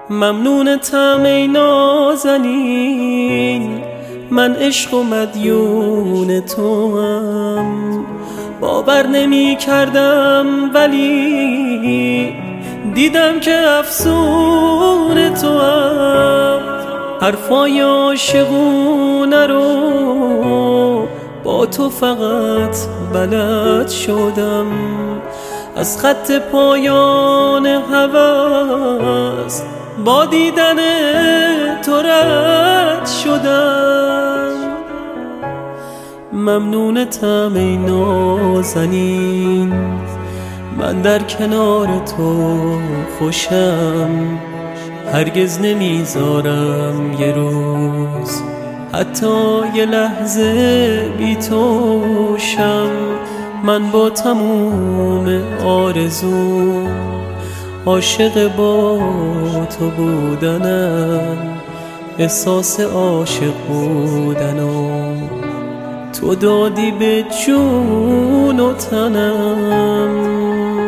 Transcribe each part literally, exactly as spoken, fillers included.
ممنونتم ای نازنین، من عشق و مدیون توام. باور نمی کردم ولی دیدم که افسون توام. حرفای عاشقونه رو با تو فقط بلد شدم، از خط پایان هوس با دیدن تو رد شدم. ممنونتم ای نازنین، من در کنار تو خوشم. هرگز نمیذارم یه روز حتی یه لحظه بی تو شم. من با تموم آرزو عاشق با تو بودنم، احساس عاشق بودنم تو دادی به جون و تنم.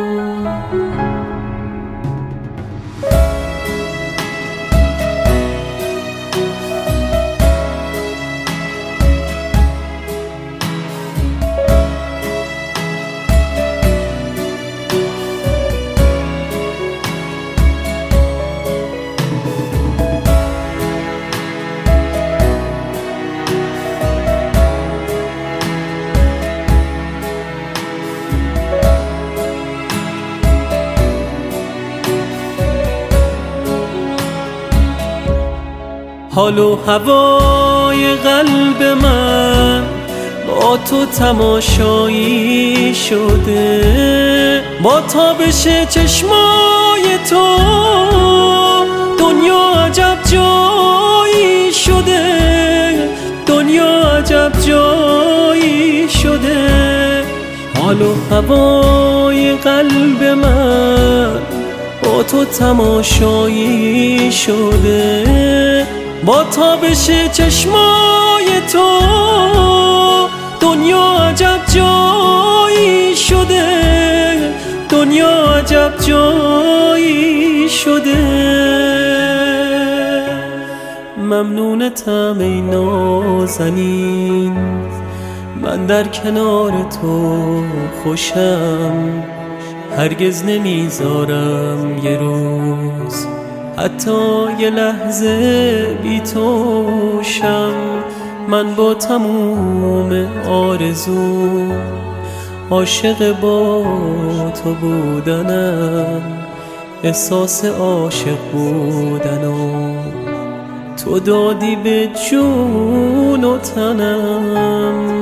حال و هوای قلب من با تو تماشایی شده، با تابش چشمای تو دنیا عجب جایی شده، دنیا عجب جایی شده. حال و هوای قلب من با تو تماشایی شده، با تابش چشمای تو دنیا عجب جایی شده، دنیا عجب جایی شده. ممنونتم ای نازنین، من در کنار تو خوشم. هرگز نمیذارم یه روز حتی یه لحظه بی تو شم. من با تموم آرزو عاشق با تو بودنم، احساس عاشق بودنم تو دادی به جون و تنم.